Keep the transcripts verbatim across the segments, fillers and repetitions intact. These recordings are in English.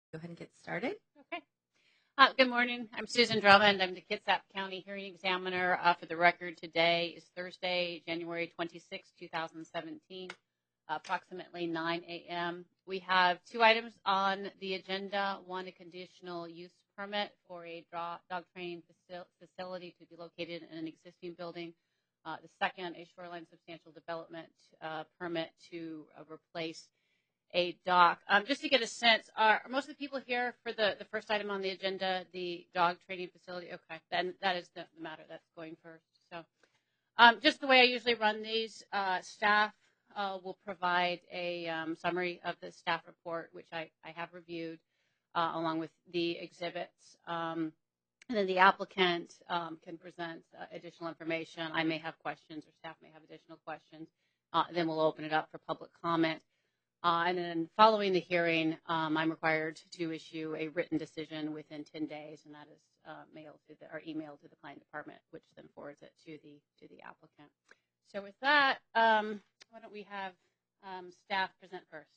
Go ahead and get started. Okay. Uh, good morning. I'm Susan Drummond. I'm the Kitsap County Hearing Examiner. Uh, for the record, today is Thursday, January twenty-sixth, two thousand seventeen, uh, approximately nine a.m. We have two items on the agenda. One, a conditional use permit for a draw, dog training faci- facility to be located in an existing building. Uh, the second, a shoreline substantial development uh, permit to uh, replace a dock. Um, just to get a sense, are, are most of the people here for the, the first item on the agenda, the dog training facility? Okay, then that is the, the matter that's going first. So um, just the way I usually run these, uh, staff uh, will provide a um, summary of the staff report, which I, I have reviewed, uh, along with the exhibits. Um, and then the applicant um, can present uh, additional information. I may have questions or staff may have additional questions. Uh, then we'll open it up for public comment. Uh, and then following the hearing, um, I'm required to issue a written decision within ten days, and that is uh, mailed to the, or emailed to the client department, which then forwards it to the to the applicant. So with that, um, why don't we have um, staff present first?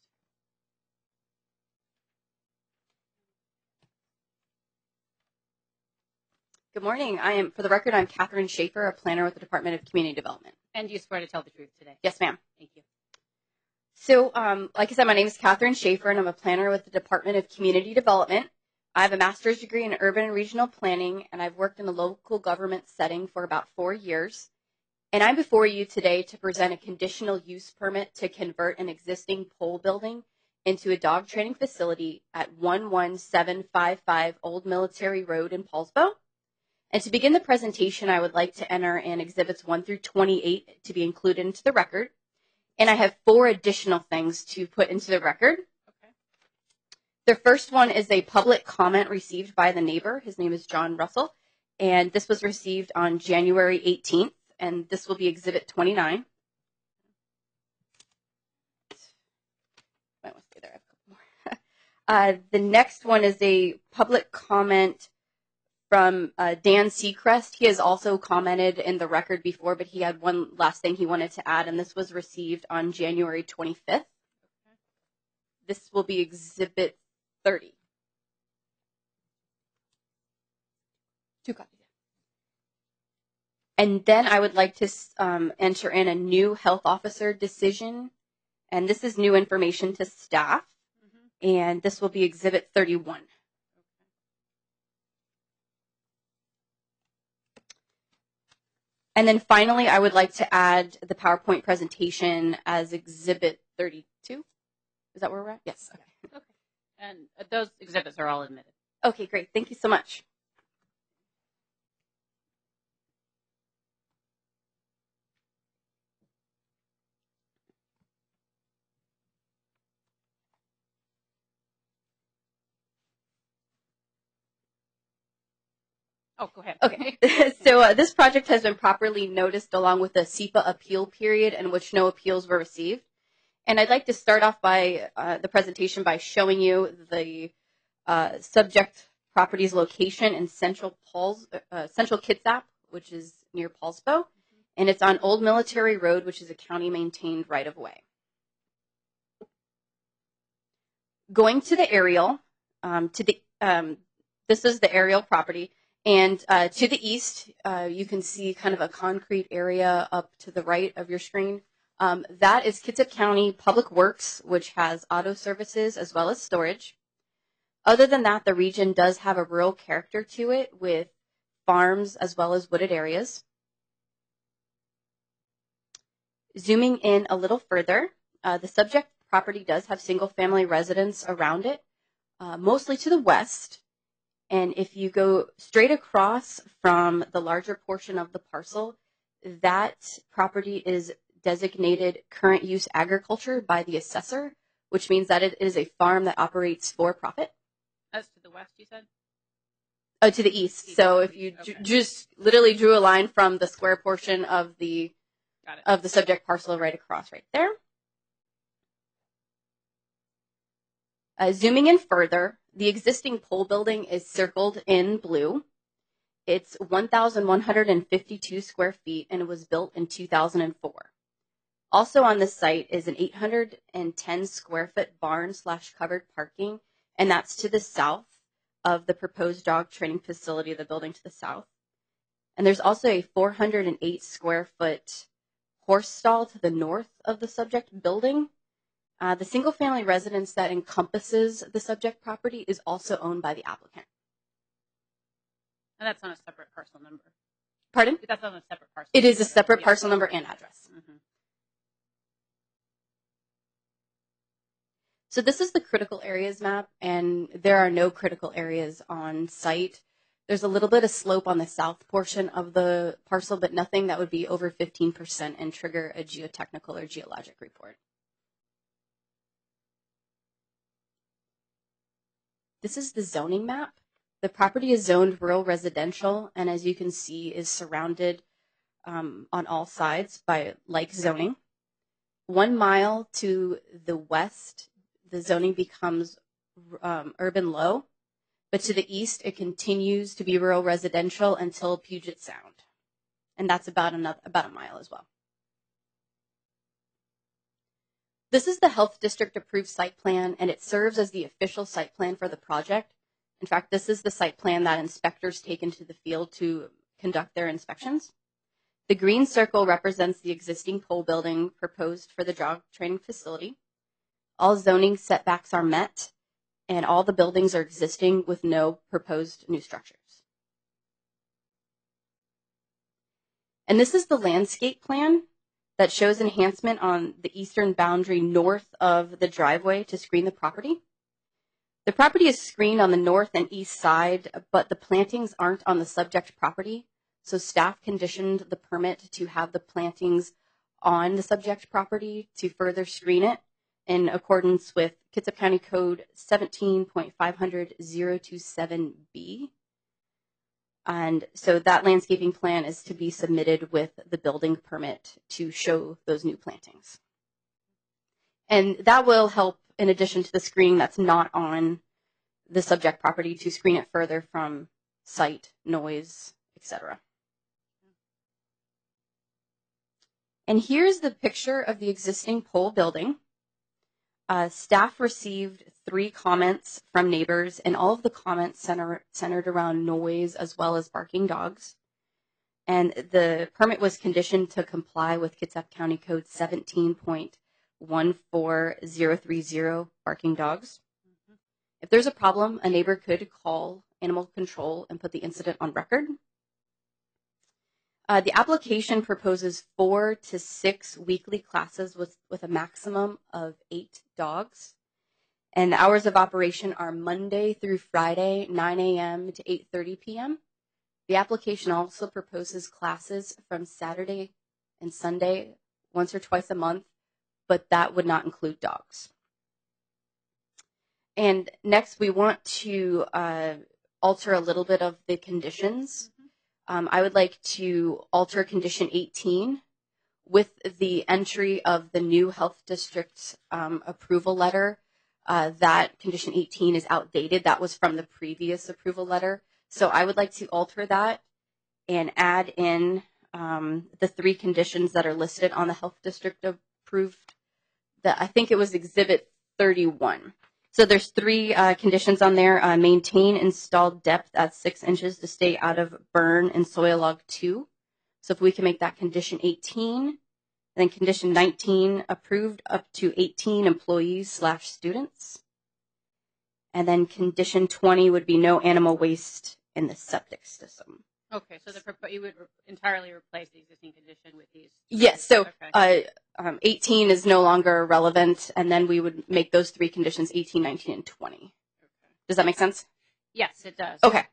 Good morning. I am, for the record, I'm Catherine Schaefer, a planner with the Department of Community Development. And you swear to tell the truth today? Yes, ma'am. Thank you. So, um, like I said, my name is Catherine Schaefer, and I'm a planner with the Department of Community Development. I have a master's degree in urban and regional planning, and I've worked in a local government setting for about four years. And I'm before you today to present a conditional use permit to convert an existing pole building into a dog training facility at one one seven five five Old Military Road in Paulsbo. And to begin the presentation, I would like to enter in exhibits one through twenty-eight to be included into the record. And I have four additional things to put into the record. Okay. The first one is a public comment received by the neighbor. His name is John Russell. And this was received on January eighteenth. And this will be exhibit twenty-nine. Might want to stay there. I have a couple more. uh, the next one is a public comment from uh, Dan Seacrest. He has also commented in the record before, but he had one last thing he wanted to add, and this was received on January twenty-fifth. Okay. This will be exhibit thirty. Two copies. And then I would like to um, enter in a new health officer decision, and this is new information to staff, mm-hmm. and this will be exhibit thirty-one. And then finally, I would like to add the PowerPoint presentation as exhibit thirty-two. Is that where we're at? Yes. Okay. Okay. And those exhibits are all admitted. Okay, great. Thank you so much. Oh, go ahead. Okay. So uh, this project has been properly noticed along with the S E P A appeal period in which no appeals were received. And I'd like to start off by uh, the presentation by showing you the uh, subject property's location in Central Pauls, uh, Central Kitsap, which is near Paulsbo. Mm-hmm. And it's on Old Military Road, which is a county-maintained right-of-way. Going to the aerial, um, to the um, this is the aerial property. And uh, to the east, uh, you can see kind of a concrete area up to the right of your screen. Um, that is Kitsap County Public Works, which has auto services as well as storage. Other than that, the region does have a rural character to it with farms as well as wooded areas. Zooming in a little further, uh, the subject property does have single-family residence around it, uh, mostly to the west. And if you go straight across from the larger portion of the parcel, that property is designated current use agriculture by the assessor, which means that it is a farm that operates for profit. As to the west, you said? Oh, to the east. east. So if you okay. just literally drew a line from the square portion of the Got it. of the subject parcel right across right there. Uh, zooming in further, the existing pole building is circled in blue. It's one thousand one hundred fifty-two square feet, and it was built in two thousand four. Also on this site is an eight hundred ten square foot barn slash covered parking and that's to the south of the proposed dog training facility, the building to the south. And there's also a four hundred eight square foot horse stall to the north of the subject building. Uh, the single family residence that encompasses the subject property is also owned by the applicant. And that's on a separate parcel number. Pardon? That's on a separate parcel. It is a number. separate Yeah. parcel number and address. Mm-hmm. So this is the critical areas map, and there are no critical areas on site. There's a little bit of slope on the south portion of the parcel, but nothing that would be over fifteen percent and trigger a geotechnical or geologic report. This is the zoning map. The property is zoned rural residential, and as you can see, is surrounded um, on all sides by like zoning. One mile to the west, the zoning becomes um, urban low, but to the east, it continues to be rural residential until Puget Sound, and that's about another about a mile as well. This is the Health District approved site plan, and it serves as the official site plan for the project. In fact, this is the site plan that inspectors take into the field to conduct their inspections. The green circle represents the existing pole building proposed for the dog training facility. All zoning setbacks are met, and all the buildings are existing with no proposed new structures. And this is the landscape plan that shows enhancement on the eastern boundary north of the driveway to screen the property. The property is screened on the north and east side, but the plantings aren't on the subject property, so staff conditioned the permit to have the plantings on the subject property to further screen it in accordance with Kitsap County Code seventeen point five hundred point zero two seven B. And so that landscaping plan is to be submitted with the building permit to show those new plantings. And that will help, in addition to the screening that's not on the subject property, to screen it further from sight, noise, et cetera. And here's the picture of the existing pole building. Uh, staff received three comments from neighbors, and all of the comments center, centered around noise as well as barking dogs. And the permit was conditioned to comply with Kitsap County Code seventeen point one four zero three zero, barking dogs. Mm-hmm. If there's a problem, a neighbor could call animal control and put the incident on record. Uh, the application proposes four to six weekly classes with, with a maximum of eight dogs. And the hours of operation are Monday through Friday, nine a.m. to eight thirty p.m. The application also proposes classes from Saturday and Sunday once or twice a month, but that would not include dogs. And next, we want to uh, alter a little bit of the conditions. Um, I would like to alter condition eighteen with the entry of the new health district's um, approval letter. Uh, that condition eighteen is outdated. That was from the previous approval letter. So I would like to alter that and add in um, the three conditions that are listed on the health district approved. That I think it was exhibit thirty-one. So there's three uh, conditions on there. Uh, maintain installed depth at six inches to stay out of burn and soil log two. So if we can make that condition eighteen, and then condition nineteen, approved up to eighteen employees slash students. And then condition twenty would be no animal waste in the septic system. Okay, so the you would re- entirely replace the existing condition with these? Yes, so okay. uh, um, eighteen is no longer relevant, and then we would make those three conditions eighteen, nineteen, and twenty. Okay. Does that make sense? Yes, it does. Okay.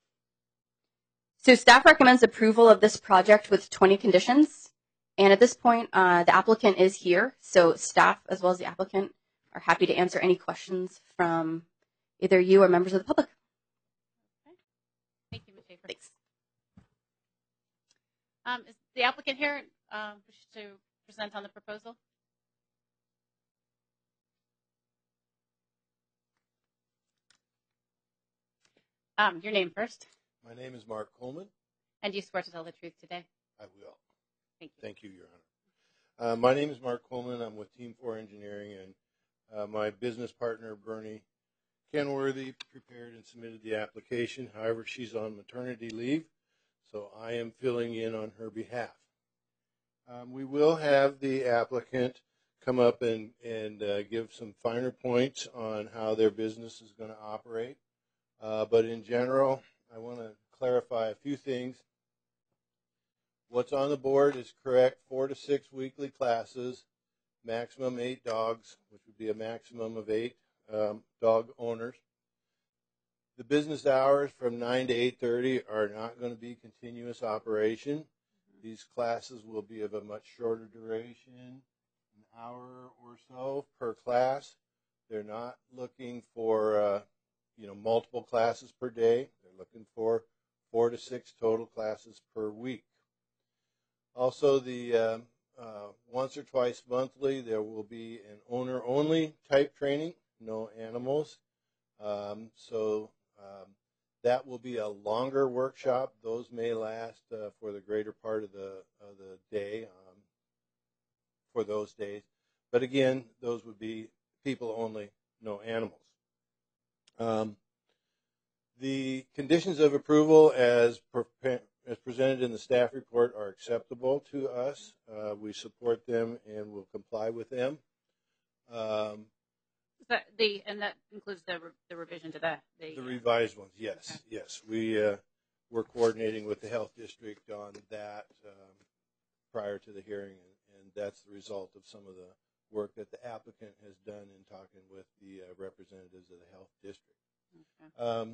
So staff recommends approval of this project with twenty conditions, and at this point, uh, the applicant is here, so staff as well as the applicant are happy to answer any questions from either you or members of the public. Okay. Thank you, Miz Schaefer. Thanks. Um, is the applicant here uh, wish to present on the proposal? Um, your name first. My name is Mark Coleman. And do you swear to tell the truth today? I will. Thank you. Thank you, Your Honor. Uh, my name is Mark Coleman. I'm with Team four Engineering, and uh, my business partner, Bernie Ken Worthy prepared and submitted the application. However, she's on maternity leave, so I am filling in on her behalf. Um, we will have the applicant come up and, and uh, give some finer points on how their business is going to operate. Uh, but in general, I want to clarify a few things. What's on the board is correct. Four to six weekly classes, maximum eight dogs, which would be a maximum of eight um, dog owners. The business hours from nine to eight thirty are not going to be continuous operation. These classes will be of a much shorter duration, an hour or so per class. They're not looking for uh, you know, multiple classes per day. They're looking for four to six total classes per week. Also, the uh, uh, once or twice monthly, there will be an owner-only type training, no animals. Um, so um, that will be a longer workshop. Those may last uh, for the greater part of the of the day um, for those days. But again, those would be people only, no animals. Um, the conditions of approval as, pre as presented in the staff report are acceptable to us. Uh, we support them and will comply with them. Um, Is that the and that includes the re, the revision to the the, the revised ones, yes, okay. yes. We uh, we're coordinating with the health district on that um, prior to the hearing, and, and that's the result of some of the work that the applicant has done in talking with the uh, representatives of the health district. Okay. Um,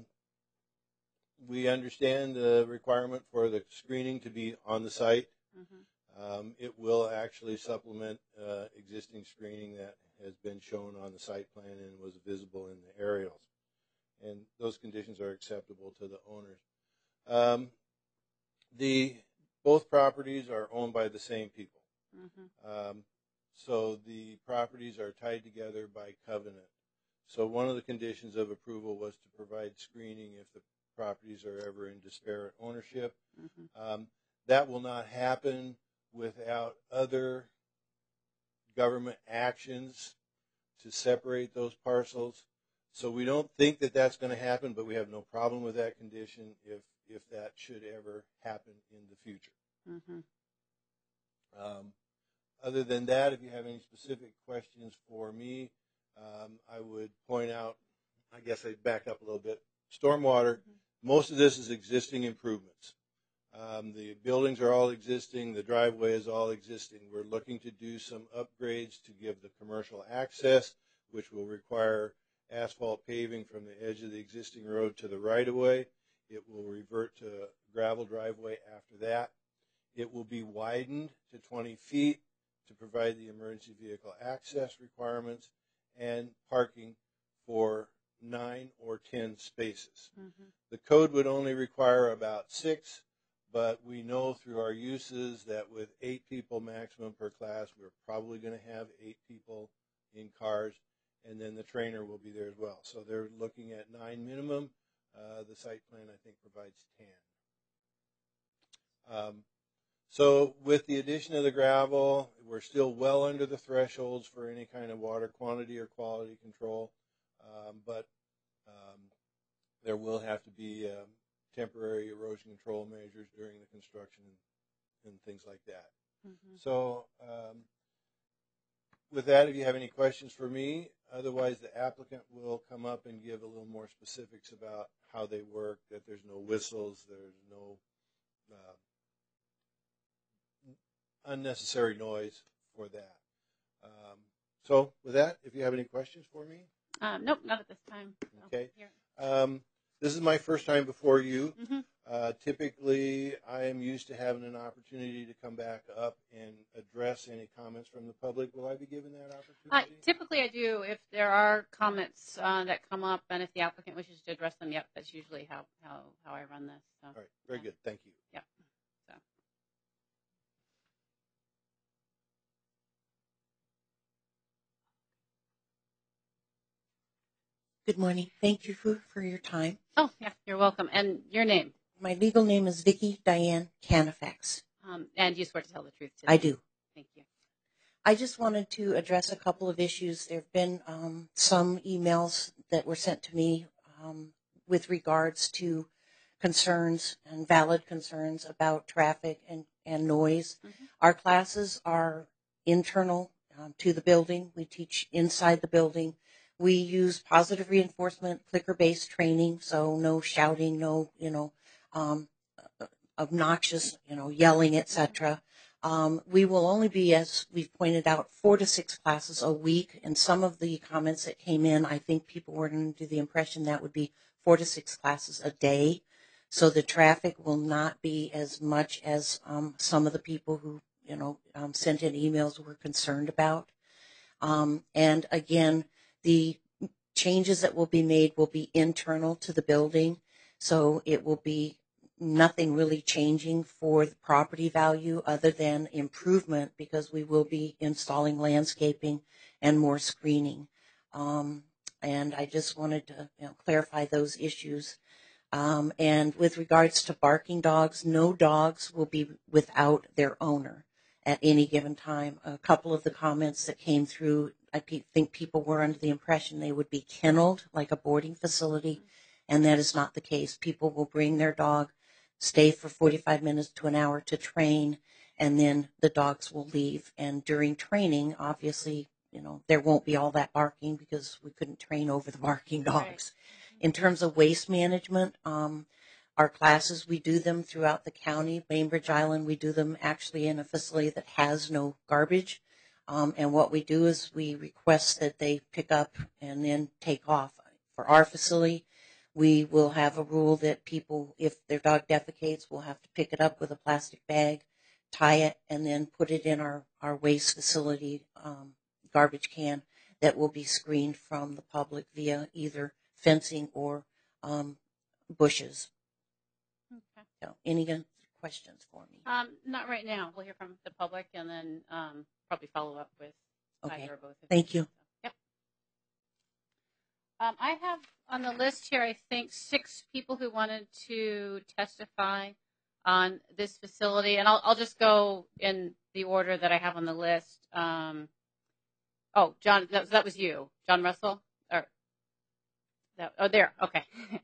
we understand the requirement for the screening to be on the site. Mm-hmm. Um, it will actually supplement uh, existing screening that has been shown on the site plan and was visible in the aerials. And those conditions are acceptable to the owners. Um, the both properties are owned by the same people. Mm-hmm. Um, so the properties are tied together by covenant. So one of the conditions of approval was to provide screening if the properties are ever in disparate ownership. Mm-hmm. Um, that will not happen without other government actions to separate those parcels. So we don't think that that's going to happen, but we have no problem with that condition if, if that should ever happen in the future. Mm-hmm. Um, other than that, if you have any specific questions for me, um, I would point out, I guess I'd back up a little bit. Stormwater, mm-hmm. most of this is existing improvements. Um, the buildings are all existing. The driveway is all existing. We're looking to do some upgrades to give the commercial access, which will require asphalt paving from the edge of the existing road to the right-of-way. It will revert to gravel driveway after that. It will be widened to twenty feet to provide the emergency vehicle access requirements and parking for nine or ten spaces. Mm-hmm. The code would only require about six, but we know through our uses that with eight people maximum per class, we're probably going to have eight people in cars, and then the trainer will be there as well. So they're looking at nine minimum. Uh, the site plan, I think, provides ten. Um, so with the addition of the gravel, we're still well under the thresholds for any kind of water quantity or quality control, um, but um, there will have to be um, temporary erosion control measures during the construction and, and things like that. Mm-hmm. So um, with that, if you have any questions for me, otherwise the applicant will come up and give a little more specifics about how they work, that there's no whistles, there's no uh, unnecessary noise for that. Um, so with that, if you have any questions for me. Um, nope, not at this time. Okay. Um, this is my first time before you. Mm-hmm. Uh, typically, I am used to having an opportunity to come back up and address any comments from the public. Will I be given that opportunity? Uh, typically, I do. If there are comments uh, that come up and if the applicant wishes to address them, yep, that's usually how, how, how I run this. So, all right. Very yeah. good. Thank you. Yeah. So. Good morning. Thank you for, for your time. Oh, yeah, you're welcome. And your name? My legal name is Vicki Diane Canifax. Um, and you swear to tell the truth today? I do. Thank you. I just wanted to address a couple of issues. There have been um, some emails that were sent to me um, with regards to concerns and valid concerns about traffic and, and noise. Mm-hmm. Our classes are internal um, to the building. We teach inside the building. We use positive reinforcement, clicker-based training, so no shouting, no, you know, um, obnoxious, you know, yelling, et cetera. Um, we will only be, as we've pointed out, four to six classes a week. And some of the comments that came in, I think people were under the impression that would be four to six classes a day. So the traffic will not be as much as um, some of the people who, you know, um, sent in emails were concerned about. Um, and again, the changes that will be made will be internal to the building. So it will be nothing really changing for the property value other than improvement, because we will be installing landscaping and more screening. Um, and I just wanted to you know, clarify those issues. Um, and with regards to barking dogs, no dogs will be without their owner at any given time. A couple of the comments that came through, I pe- think people were under the impression they would be kenneled like a boarding facility, and that is not the case. People will bring their dog, stay for forty-five minutes to an hour to train, and then the dogs will leave. And during training, obviously, you know, there won't be all that barking because we couldn't train over the barking dogs. Right. In terms of waste management, um, our classes, we do them throughout the county. Bainbridge Island, we do them actually in a facility that has no garbage. Um, and what we do is we request that they pick up and then take off. For our facility, we will have a rule that people, if their dog defecates, will have to pick it up with a plastic bag, tie it, and then put it in our, our waste facility um, garbage can that will be screened from the public via either fencing or um, bushes. Okay. So, any other questions for me? Um, not right now. We'll hear from the public and then um, probably follow up with Okay. either or both of Thank you. Yep. Um, I have on the list here, I think, six people who wanted to testify on this facility, and I'll, I'll just go in the order that I have on the list. Um, oh, John, that, that was you, John Russell, or that, oh, there, okay.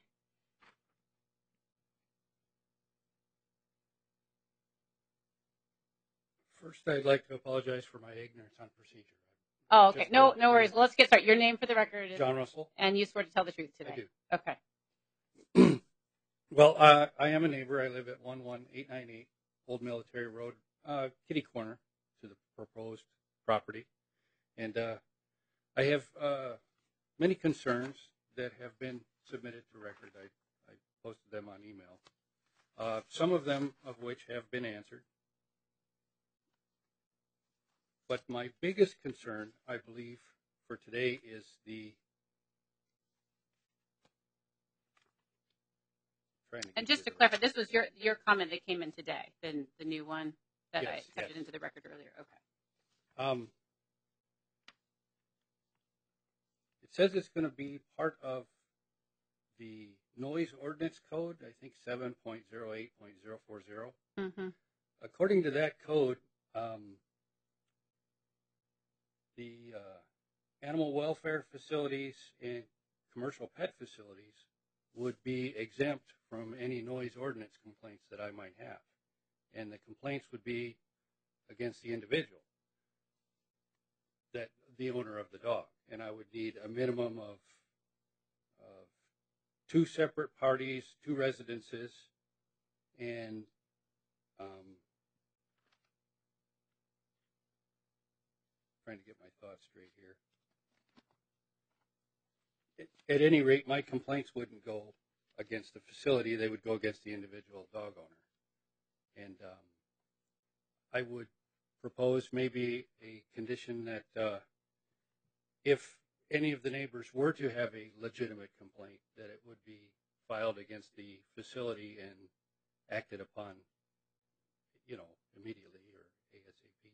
First, I'd like to apologize for my ignorance on procedure. Oh, okay. Just No, to- no worries. Well, let's get started. Your name for the record is, John Russell. and you swear to tell the truth today. I do. Okay. Well, uh, I am a neighbor. I live at one one eight nine eight Old Military Road, uh, kitty corner to the proposed property. And uh, I have uh, many concerns that have been submitted to record. I, I posted them on email, uh, some of them of which have been answered. But my biggest concern, I believe, for today is the trying to And get just to the- clarify, this was your your comment that came in today, the, the new one that I Yes, accepted yes. into the record earlier. Okay. Um, it says it's going to be part of the noise ordinance code, I think seven point oh eight point oh four oh. Mm-hmm. According to that code, um, the uh, animal welfare facilities and commercial pet facilities would be exempt from any noise ordinance complaints that I might have. And the complaints would be against the individual, that the owner of the dog. And I would need a minimum of, of two separate parties, two residences, and um, trying to get my thoughts straight here. At, at any rate, my complaints wouldn't go against the facility. They would go against the individual dog owner. And um, I would propose maybe a condition that uh, if any of the neighbors were to have a legitimate complaint, that it would be filed against the facility and acted upon, you know, immediately or ASAP.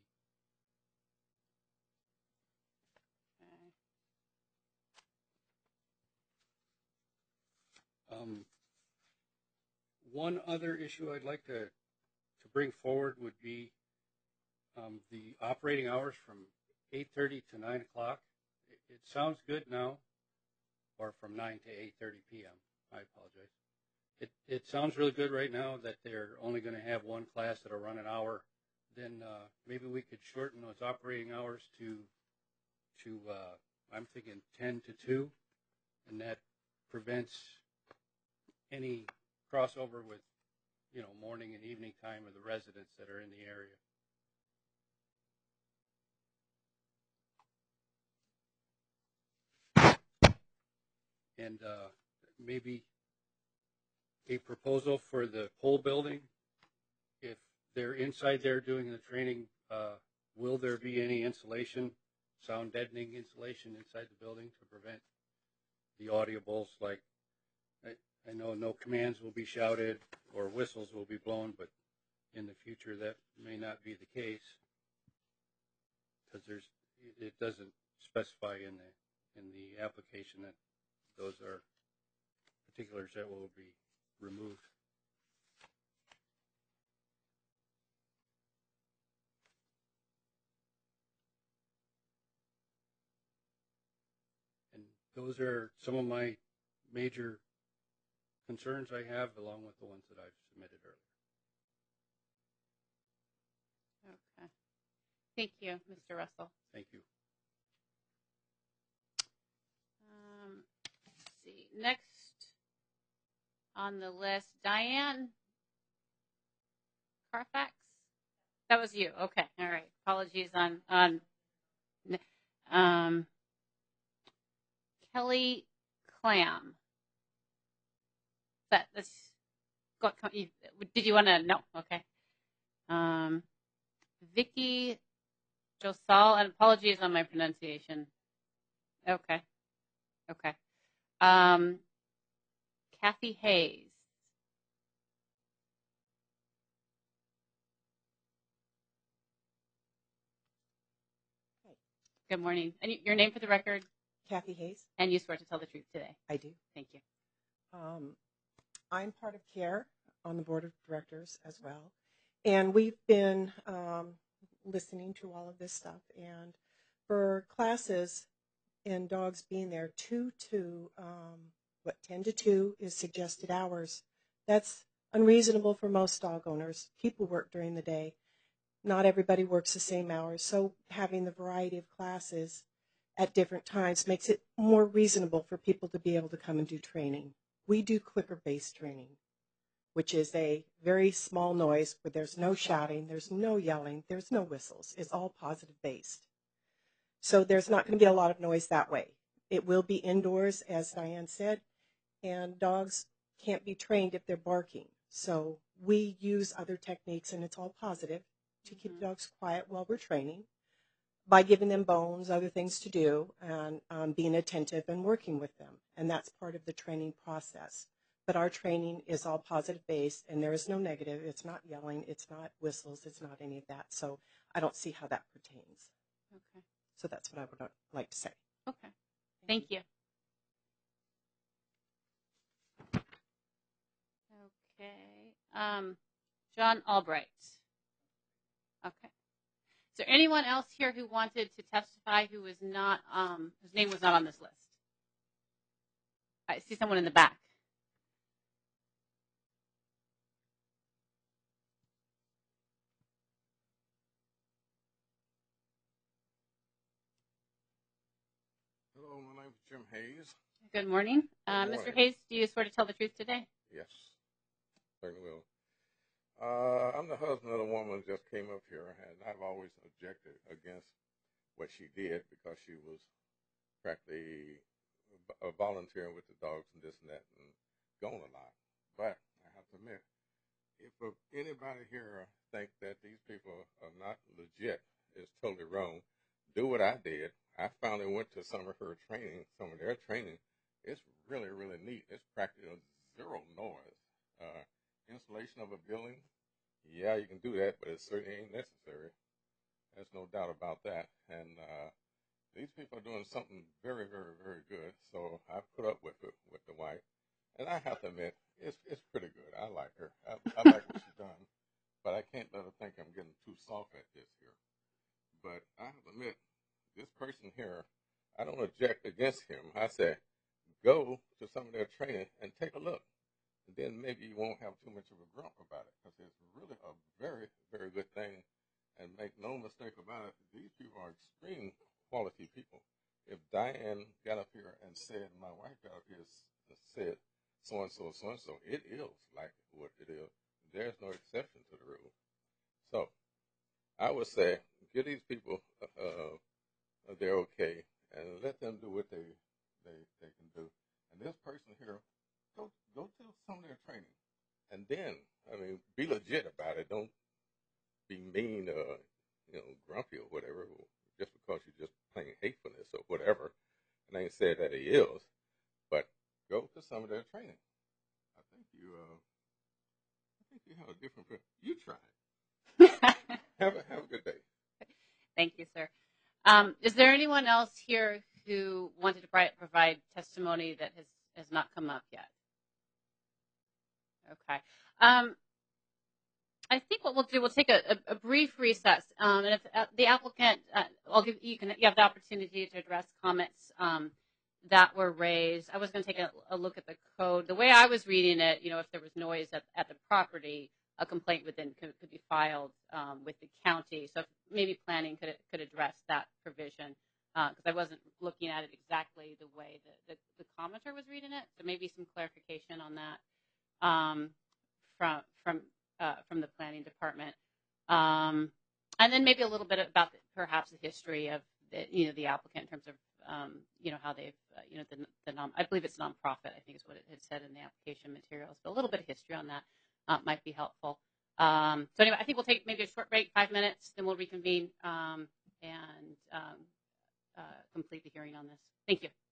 Um, one other issue I'd like to, to bring forward would be um, the operating hours from eight thirty to nine o'clock. It, it sounds good now, or from nine to eight thirty p.m. I apologize. It it sounds really good right now that they're only going to have one class that'll run an hour. Then uh, maybe we could shorten those operating hours to to uh, I'm thinking ten to two, and that prevents any crossover with, you know, morning and evening time of the residents that are in the area. And uh, maybe a proposal for the whole building. If they're inside there doing the training, uh, will there be any insulation, sound deadening insulation inside the building to prevent the audibles? Like, I, I know no commands will be shouted or whistles will be blown, but in the future that may not be the case, because there's it doesn't specify in the in the application that those are particulars that will be removed. And those are some of my major concerns I have, along with the ones that I've submitted earlier. Okay. Thank you, Mister Russell. Thank you. Um, let's see. Next on the list, Diane Carfax. That was you. Okay. All right. Apologies on on um, Kelly Clam. That this. Did you want to? No. Okay. Um, Vicky Josal, and apologies on my pronunciation. Okay. Okay. Um, Kathy Hayes. Hi. Good morning. And your name for the record? Kathy Hayes. And you swear to tell the truth today? I do. Thank you. Um, I'm part of CARE on the board of directors as well. And we've been um, listening to all of this stuff. And for classes and dogs being there, two to, um, what, ten to two is suggested hours. That's unreasonable for most dog owners. People work during the day. Not everybody works the same hours. So having the variety of classes at different times makes it more reasonable for people to be able to come and do training. We do clicker-based training, which is a very small noise where there's no shouting, there's no yelling, there's no whistles. It's all positive-based. So there's not going to be a lot of noise that way. It will be indoors, as Diane said, and dogs can't be trained if they're barking. So we use other techniques, and it's all positive, to keep Mhm. the dogs quiet while we're training by giving them bones, other things to do, and um, being attentive and working with them. And that's part of the training process. But our training is all positive-based, and there is no negative. It's not yelling. It's not whistles. It's not any of that. So I don't see how that pertains. Okay. So that's what I would like to say. Okay. Thank you. Okay. Um, John Albright. Okay. Is there anyone else here who wanted to testify who was not, um, whose name was not on this list? I see someone in the back. Hello, my name is Jim Hayes. Good morning. Uh, Good Mister morning. Hayes, do you swear to tell the truth today? Yes, certainly will. Uh, I'm the husband of the woman that just came up here, and I've always objected against what she did because she was practically uh, volunteering with the dogs and this and that and going a lot. But I have to admit, if uh, anybody here think that these people are not legit, it's totally wrong. Do what I did. I finally went to some of her training, some of their training. It's really, really neat. It's practically zero noise. Uh, installation of a building, yeah, you can do that, but it certainly ain't necessary. There's no doubt about that. And uh, these people are doing something very, very, very good. So I put up with it with the wife. And I have to admit, it's it's pretty good. I like her. I, I like what she's done. But I can't let her think I'm getting too soft at this here. But I have to admit, this person here, I don't object against him. I say, go to some of their training and take a look. And then maybe you won't have too much of a grump about it, because it's really a very, very good thing. And make no mistake about it, these people are extreme quality people. If Diane got up here and said, my wife got up here and said, so-and-so, so-and-so, it is like what it is. There's no exception to the rule. So I would say, give these people, uh, they're okay, and let them do what they, they, they can do. And this person here, go, go to some of their training. And then, I mean, be legit about it. Don't be mean, uh, you know, grumpy or whatever, just because you're just plain hatefulness or whatever. And I ain't said that he is, but go to some of their training. I think you, uh, I think you have a different. You try it. have a have a good day. Thank you, sir. Um, is there anyone else here who wanted to pri- provide testimony that has has not come up yet? Okay. Um, I think what we'll do, we'll take a, a, a brief recess, um, and if uh, the applicant, uh, I'll give you can you have the opportunity to address comments um, that were raised. I was going to take a, a look at the code. The way I was reading it, you know, if there was noise at, at the property, a complaint would then could, could be filed um, with the county. So maybe planning could could address that provision, because uh, I wasn't looking at it exactly the way the, the, the commenter was reading it. So maybe some clarification on that um, from from. Uh, from the planning department, um, and then maybe a little bit about the, perhaps the history of the, you know the applicant in terms of um, you know how they've uh, you know the, the non, I believe it's nonprofit, I think is what it had said in the application materials, but a little bit of history on that uh, might be helpful. Um, so anyway, I think we'll take maybe a short break, five minutes, then we'll reconvene um, and um, uh, complete the hearing on this. Thank you.